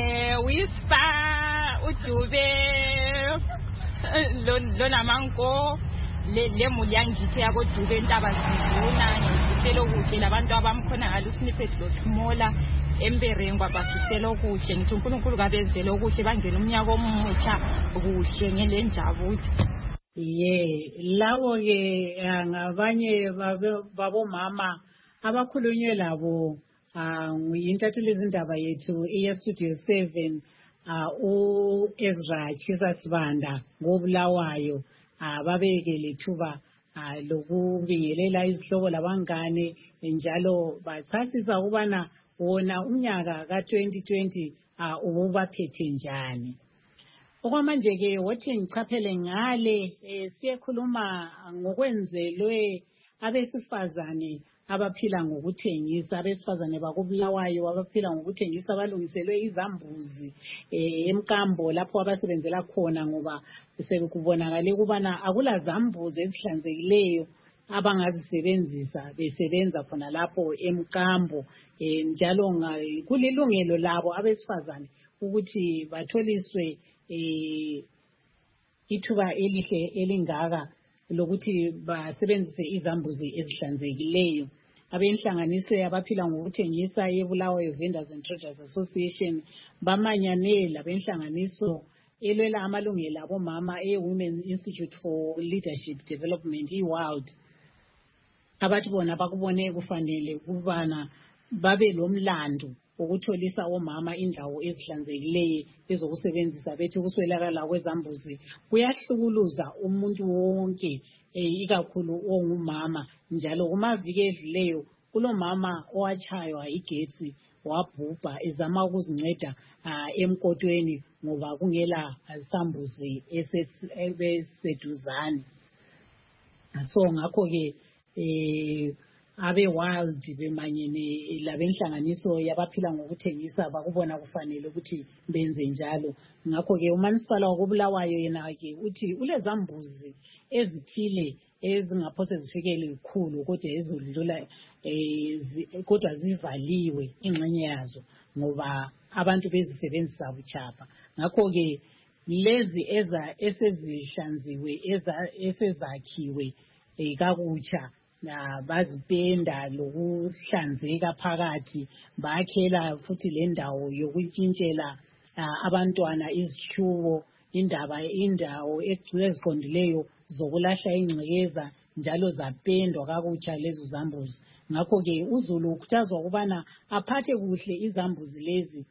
Whisper, uDube, lo namanko, le muli yangithi yakoDube entaba zivuna, ngizithela okuhle labantu abamkhona ngalo snippet lo smola emberengwa basisela okuhle. Ngithi uNkulunkulu kabenzele okuhle bangena umnyaka omutsha kuhle ngelenjabuthi. Lawo ke ngabanye babomama abakhulunywe labo ngiyintatheli izindaba yethu eyestudio 7 u-Ezra Chisa Sibanda ngobulawayo babekele ithuba lokubingelela izihlobo labangane njalo bachasisa ukubana wona umnyaka ka-2020 ububaphethe njani. Okwamanje ke wothi ngichaphele ngale siyekhuluma ngokwenzelwe abesifazane abaphila ngokuthengisa, abesifazane bakubulawayo abaphila ngokuthengisa abalungiselwe izambuzi emkambo lapho abasebenzela khona ngoba sekubonakale ukubana akula zambuzi ezihlanzekileyo abangazisebenzisa besebenza khona lapho emkambo. Njalo kulilungelo labo abesifazane ukuthi batholiswe ithuba elihle elingaka lokuthi basebenzise izambuzi ezihlanzekileyo. Abenhlanganiso abaphila ngokuthengisa yeBulawayo Vendors and Traders Association bamanyane labenhlanganiso elwela amalungelo abomama e-Women Institute for Leadership Development i-WORLD abathi bona bakubone kufanele ukubana babe lomlando ukutholisa omama indawo ezihlanzekileyo ezokusebenzisa. Bethi ukuswelakala kwezambuzi kuyahlukuluza umuntu wonke ikakhulu ongumama. Njalo kumaviki edluleyo kulomama owatshaywa igetsi wabhubha ezama ukuzinceda emkotweni ngoba kungela sambuzi ebeseduzane. So ngakho ke abe-WORLD bemanyene labenhlanganiso yabaphila ngokuthengisa bakubona kufanele ukuthi benze njalo. Ngakho ke uManisipala wakobulawayo yena-ke uthi ulezambuzi ezithile ezingaphose zifikele ikhulu kodwa ezidlula kodwa zivaliwe ingxenye yazo ngoba abantu bezisebenzisa buchapha. Ngakho-ke lezi esezihlanziwe esezakhiwe kakutsha bazipenda lokuhlanzeka phakathi, bakhela futhi le ndawo yokutshintshela abantwana izitshubo, indawo eziqondileyo zokulahla ingcekeza, njalo zapendwa kakutsha lezo zambuzi. Ngakho-ke uZulu ukhuthazwa ukubana aphathe kuhle izambuzi lezi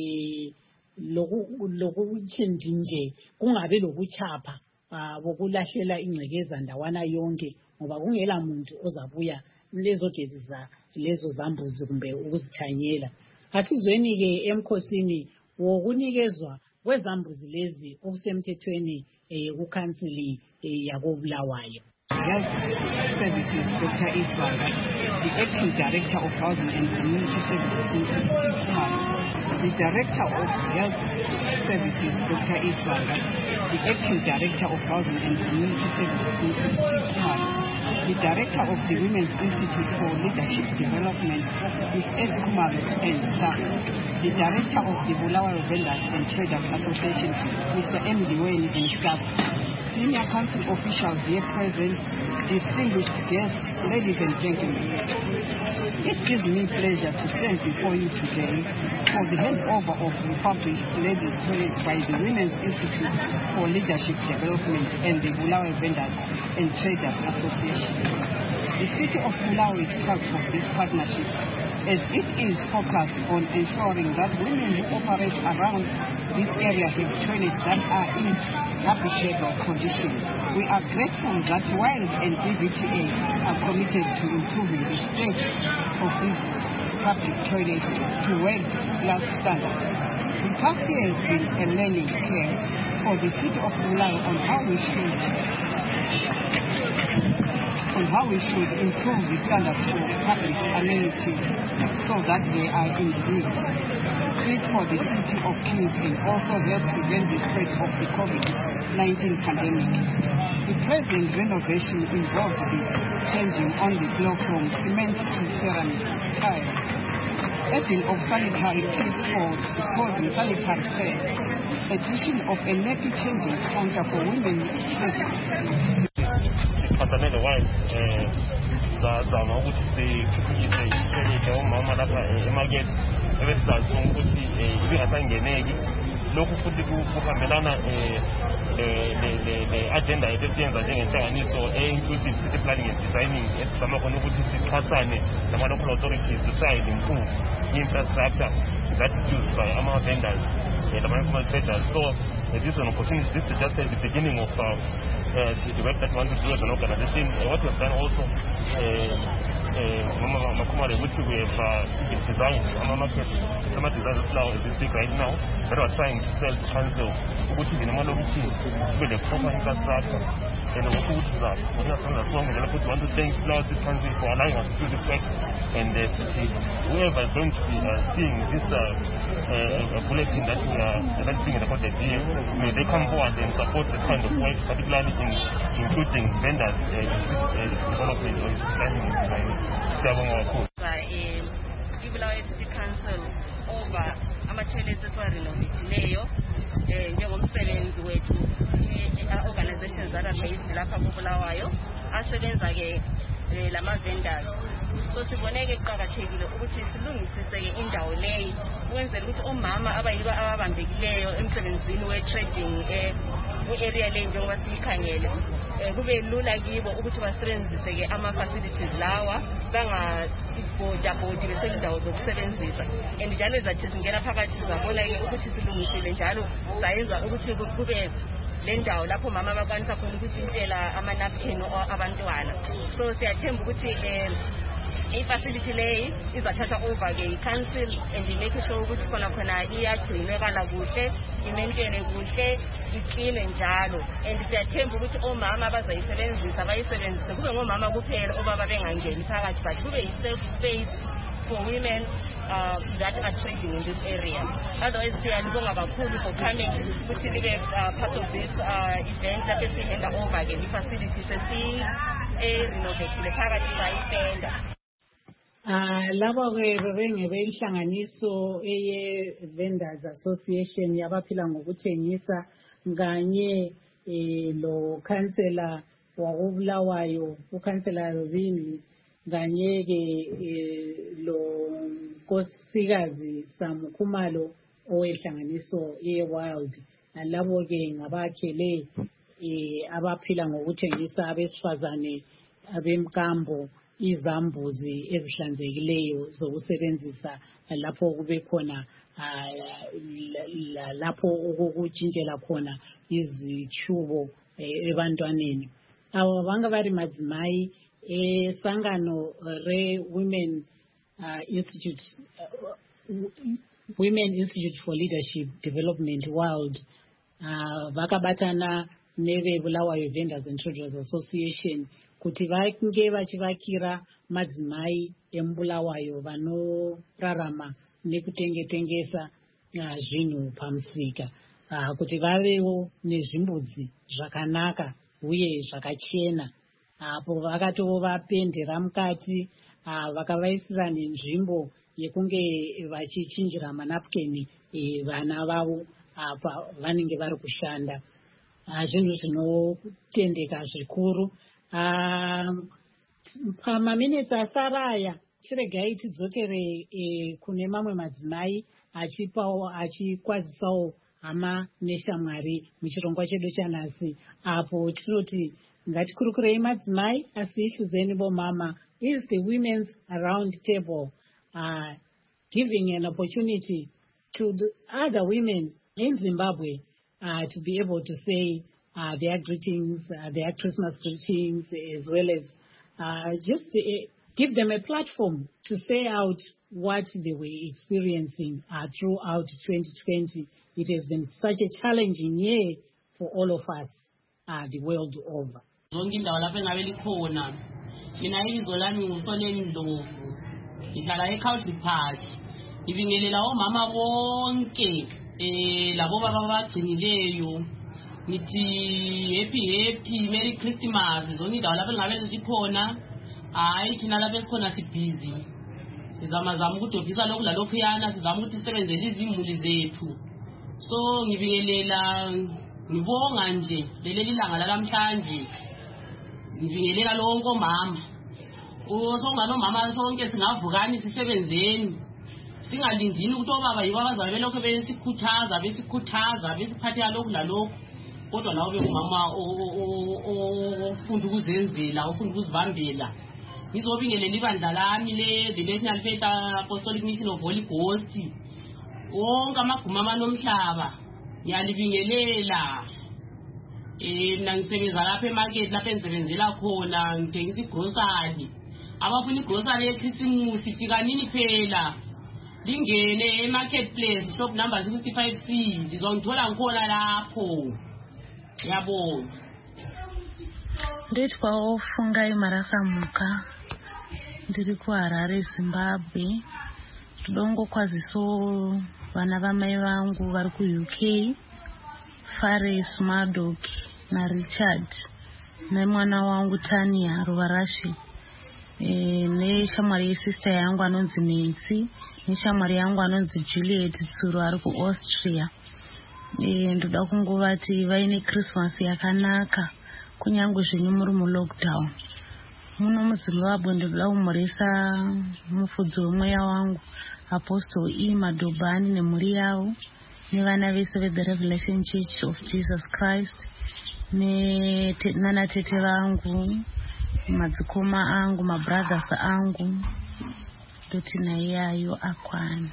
lokuthi nje kungabe lobuchapha bokulahlela ingcekeza ndawana yonke, ngoba kungela muntu ozabuya lezogezisa lezo zambuzi kumbe ukuzithanyela. Asizweni-ke emkhosini wokunikezwa kwezambuzi lezi okusemthethweni kukhansili yakoBulawayo. Health Services, Dr. Iswanga, the Acting Director of Housing and Community Services, the Director of Health Services, Dr. Iswanga, the Acting Director of Housing and Community Services, the Director of the Women's Institute for Leadership Development, Ms. S. Kumalo and staff, the Director of the Bulawayo Vendors and Traders Association, Mr. M. Diweni and staff, senior council officials here present, distinguished guests, ladies and gentlemen. It gives me pleasure to stand before you today for the handover of refurbished ladies' toilets by the Women's Institute for Leadership Development and the Bulawayo Vendors and Traders Association. The city of Bulawayo is proud of this partnership, as it is focused on ensuring that women who operate around this area have toilets that are in habitable condition. We are grateful that WILD and BVTA are committed to improving the state of these public toilets to world-class standards. The past year has been a learning curve for the city of Bulawayo on how we should improve the standards for public amenities so that they are indeed fit for the city of kings and also help prevent the spread of the COVID-19 pandemic. The present renovation involves the changing on the floor from cement to ceramic tiles, adding of sanitary kits for disposing sanitary pads, addition of a nappy changing counter for women children. Department wise zazama ukuthi sikhiphikise ihleleke omama lapha emarket ebesizama ukuthi ibingasangeneki. Lokhu futhi kuhambelana le-agenda yethu esiyenza njengenhlanganiso e-inclusive city planning and designing esizama khona ukuthi sixhasane nama-local authorities to try and improve i-infrastructure that is used by ama-vendors nama-informal traders. So this is an opportunity. This is just the beginning of the work that we want to do as an organization. What we have done also, which we have designed, some designs now as we speak right now, that we are trying to sell to council, which is in a with a proper infrastructure. And we want to thank the council for allowing us to do this work. And whoever is going to be seeing this bulletin that we are seeing about the year, may they come forward and support the kind of work, particularly including vendors development or planning and designing. Bulawayo City Council over ama-toilets esiwarenovateyo njengomsebenzi wethu organizations that are based lapha koBulawayo asebenza-ke lama-vendors. So siboneke kuqakathekile ukuthi silungisise-ke indawo leyi ukwenzela ukuthi omama abayibo ababambekileyo emsebenzini we-trading ku-area leyi njengoba siyikhangele kube lula kibo ukuthi basebenzise-ke ama-facilities lawa bangabhodabhodi besezindawo zokusebenzisa. And njalo ezathi singena phakathi zabona-ke ukuthi silungisile njalo sayenza ukuthi kube le ndawo lapho mama abakwanisa khona ukusintela ama-napkin abantwana. So siyathemba ukuthi i-facility leyi izathatha over-ke i-council and make sure ukuthi khona iyagcinekala kuhle, imentene kuhle, iqine njalo. And siyathemba ukuthi omama abazayisebenzisa bayisebenzise kube ngomama kuphela obaba bengangeni phakathi, but kube yi-safe space for women that are trading in this area. Otherwise, siyalibonga kakhulu for coming ukuthi libe part of this event lapho sihenda over-ke i-facility sesi-renovatile phakathi sayipenda. Labo ke bengebe inhlanganiso Vendors Association yabaphila ngokuthengisa nganye lo councillor wakubulawayo ukhansela Robini nganye ke lo nkosikazi Samukhumalo owehlanganiso ye-Wild. Labo ke ngabakhele abaphila ngokuthengisa abesifazane abemkambo izambuzi ezihlanzekileyo zokusebenzisa lapho kube khona lapho ukutshintshela khona izichubo ebantwaneni. Abo banga bari madzimai esangano re-Women Institute for Leadership Development World vakabatana neve Bulawayo Vendors and Traders Association kuti vange vachivakira madzimai eMbulawayo vanorarama nekutengetengesa zvinhu pamusika kuti vavewo nezvimbudzi zvakanaka uye zvakachena. Apo vakatovapendera mukati vakavaisira nenzvimbo yekunge vachichinjira manapukeni vana vavo apa vanenge vari kushanda. Zvinhu zvinotendeka zvikuru. Pamaminitsi asaraya chiregai tidzokere kune mamwe madzimai achikwazisawo hama neshamwari muchirongwa chedu chanhasi, apo tinoti ngatikurukurei madzimai asi ihluzeni bomama. Is the Women's Round Table giving an opportunity to the other women in Zimbabwe to be able to say their greetings, their Christmas greetings, as well as just give them a platform to say out what they were experiencing throughout 2020. It has been such a challenging year for all of us the world over. Mina ibizo lami nguSoneni Ndlovu, ngihlala eCountry Park. Ngibingelela omama bonke labo baba abagcinileyo ngithi happy Merry Christmas. Zonke indawo lapho engabe sikhona hayi thina lapho esikhona sibhizi sizama ukudobhisa lokhu lalophuyana, sizama ukuthi sisebenzele izimuli zethu. So ngibingelela ngibonga nje leli langa lalamhlanje. Ngibingelela lonke omama osongana omama sonke singavukani sisebenzeni singalindini ukuthi obaba yibo abazabe belokho besikhuthaza besiphathela lokhu lalokho, kodwa lawo bekumama ofunda ukuzenzela ofunda ukuzibambela. Ngizobingelela ibandla lami the National Faith Apostolic Mission of Holy Ghost, wonke amaguma amanomhlaba ngiyalibingelela. Mina ngisebenza lapha emarket lapho engisebenzela khona ngithengisa igrocery. Abafuna igrocery yeChristmas fikanini phela lingene emarketplace shop number 65C ngizongithola ngikhona lapho. Ngiyabonga. Nditwa Ofungai Marasamuka ndiri kuHarare Zimbabwe. Tidongokwaziso vana vamai vangu vari kuUK, Fares Maddock na Richard nemwana wangu Tania Ruvarashi neshamwari yesister yangu anonzi Nancy neshamwari yangu anonzi Juliet Tsuru ari kuAustria. Ndoda kungovati vaine Christmas yakanaka kunyange zvinhu muri mulockdown. Muno muZimbabwe ndoda kumuresa mufudzi wemweya wangu Apostle E. Madhobhani nemhuri yavo nevana vese veThe Revelation Church of Jesus Christ nana tete vangu, madzikoma angu, mabrothers angu, ndoti naiyayo akwana.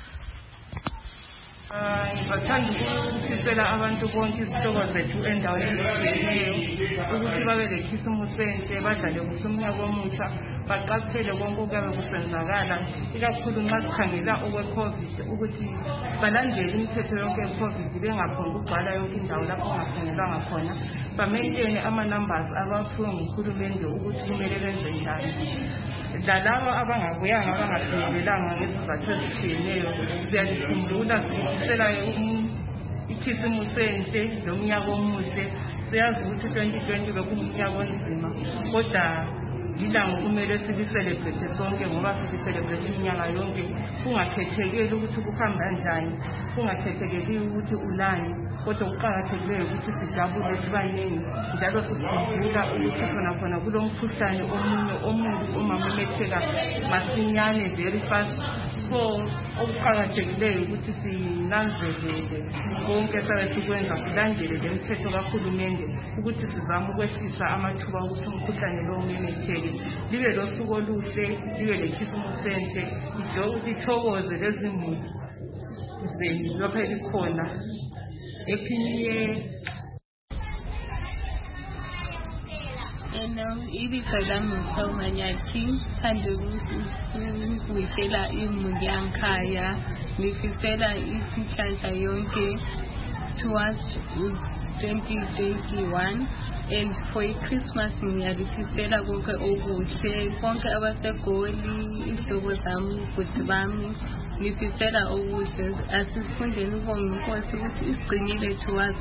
Bathanda ukusisela abantu bonke izitoko zethu endaweni ezitshiyeneyo ukuthi babe lekhisimusi enhle, badlale kuhle umnyaka omutsha, baqaphele konke okuyabe kusenzakala, ikakhulu nxa sikhangela okwe-COVID ukuthi balandele imithetho yonke ye-COVID bengaphongi ukugcwala yonke indawo lapho ongakhangelwanga khona, bamaintain ama-numbers abaphiwe nguhulumende ukuthi kumele benze njani. Lalabo abangabuyanga abangafinyelelanga ngezizathu ezitshiyeneyo siyalikhumbula sisela ikhisimusi enhle lomnyaka omuhle. Siyazi ukuthi 2020 bekungumnyaka onzima, kodwa ilanga kumele silicelebrate sonke ngoba silicelebrate iminyaka yonke kungakhethekeli ukuthi kuhamba kanjani, kungakhethekeli ukuthi ulani, kodwa kuqakathekileyo ukuthi sijabule sibaningi njalo sikhumbula ukuthi khona kulomkhuhlane omunye umamemetheka masinyane very fast. So okuqakathekileyo ukuthi sinanzelele konke sabe sikwenza, silandele le mithetho kahulumende ukuthi sizame ukwehlisa amathuba ukuthi umkhuhlane lo umemetheke. Libe losuku oluhle, libe lekhisimusi enhle, lithokoze lezimuli zenu lokho elikhona. Happy New Year. Ibizo lami uSawumanyathi, thanda ukuvuyisela imuli yangikhaya, ngifisela inhlanhla yonke towards 2021, and for Christmas ngiyalifisela konke okuhle, bonke abaseGoli, izihlobo zami, ubhuti bami, ngifisela okuhle. Asifundeni ukubonga inkosi ukuthi isigcinile towards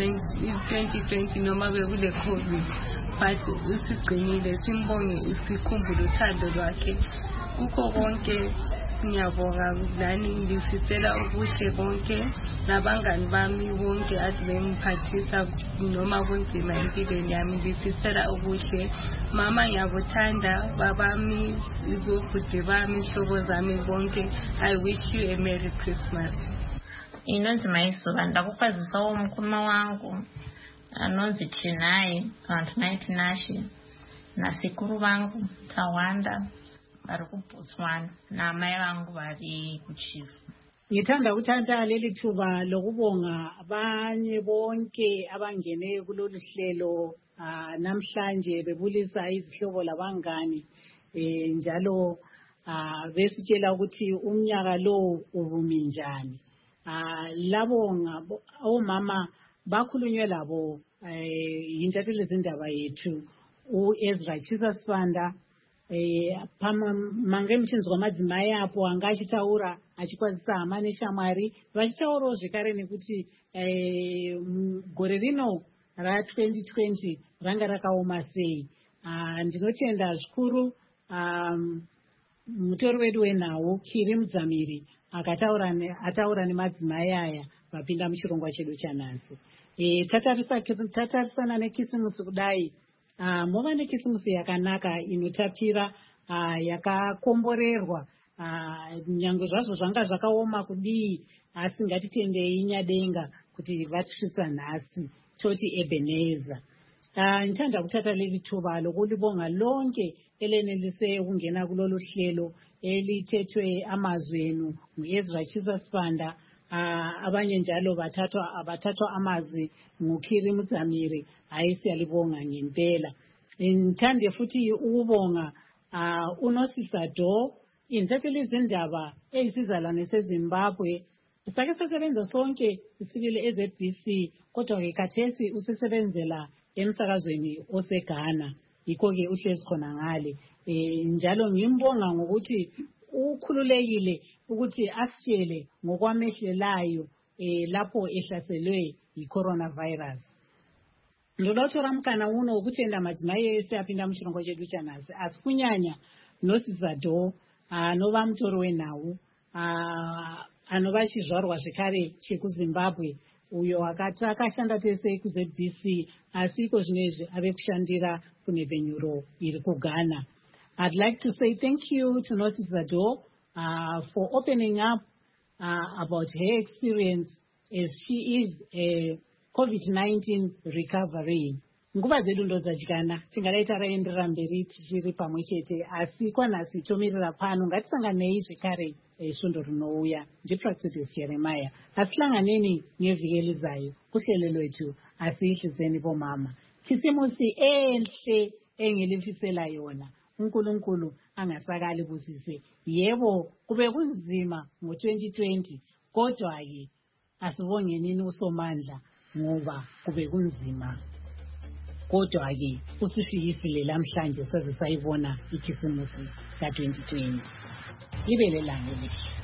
2020 noma bekule COVID, but usigcinile. Simbonge, sikhumbule uthando lwakhe kukho konke. Ngiyabonga lani, ngifisela okuhle konke nabangani bami bonke ade bengiphathisa noma kunzima empilweni yami, ngifisela okuhle. Mama ngiyakuthanda, babami, ibobhuti bami, ihlobo zami bonke. I wish you a Merry Christmas. Inonzi Mayisoba, ndakukwazisa umkhuluma wangu anonzi Chinai vantu naiti Nashi nasekuru vangu Tawanda vari kuBotswana namai vangu vari kuChief. Ngithanda ukuthatha leli thuba lokubonga abanye bonke abangene kulolu hlelo namhlanje bebulisa izihlobo labangani njalo besitshela ukuthi umnyaka lo ubumi njani. Labo omama bakhulunywe labo yintatheli zindaba yethu uEzra Chisasifanda mangemchinzi kwamadzimai apo anga achitaura achikwazisa hama neshamwari vachitaurawo zvekare nekuti gore rino ra2020 ranga rakaoma sei. Ndinotenda zvikuru mutori wedu wenhau Kiri Mudzamiri ataura nemadzimai aya vapinda muchirongwa chedu chanhasi. Tatarisana nekisimusi kudai, mova nekisimusi yakanaka inotapira, yakakomborerwa, nyange zvazvo zvanga zvakaoma kudii, asi ngatitendei Nyadenga kuti vatisvitsa nhasi toti Ebenezer. Ndithanda kuthatha leli thuba lokulibonga lonke elenelise ukungena kulolu hlelo elithethwe amazwi enu nguEzra Chisasifanda, abanye njalo abathathwa amazwi nguKhiri Mudzamiri. Hayi, siyalibonga ngempela. Ngithande futhi ukubonga uNosisa Do, intatheli izindaba eyisizalwane seZimbabwe. Sake sasebenza sonke sibili eZBC, kodwa-ke khathesi usisebenzela emsakazweni oseGhana, yikho-ke uhlezi khona ngale. Njalo ngimbonga ngokuthi ukhululekile ukuthi asitshele ngokwamehlelayo lapho ehlaselwe yi-coronavirus. Ndolotho mkana uno ukutenda madzimai ese apinda muchirongwa chedu chanhasi, asi kunyanya Nosisa Do anova mutori wenhau, anova chizvarwa zvekare chekuZimbabwe, uyo akashanda tese kuZBC, asi iko zvinezvi ave kushandira kunhepfenyuro iri kuGhana. I'd like to say thank you to Nosisa Do for opening up about her experience as she is a COVID-19 recovery. Nguva dzedu ndodzadyiana, tingadai taraenderera mberi tichiri pamwe chete, asi kwanhasi tomirira pano. Ngatisanganei zvekare svondo rinouya. NdiPractice Jeremiah. Asihlanganeni ngevhiki elizayo kuhlelo lwethu Asihlizeni Bomama. Khisimusi enhle engilifisela yona. uNkulunkulu angasakali busise. Yebo kube kunzima ngo2020, kodwa-ke asibongenini uSomandla ngoba kube kunzima, kodwa-ke usifikisile lamhlanje saze sayibona ikhisimusi ka2020. Libe lelanga elihle.